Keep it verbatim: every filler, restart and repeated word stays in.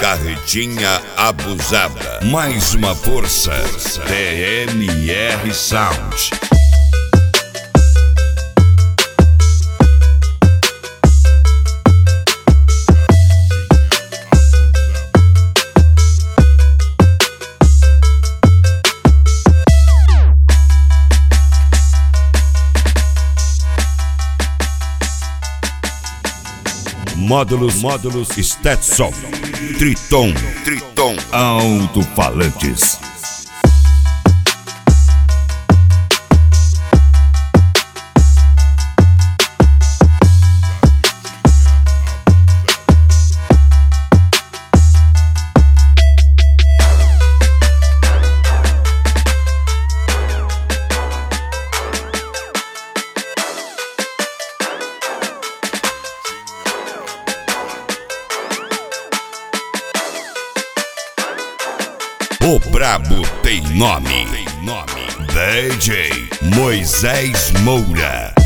Carretinha abusada. Mais uma força. T M R Sound. Módulos, módulos, Stetson, Triton, Triton, alto-falantes. O brabo tem nome, D J Moisés Moura.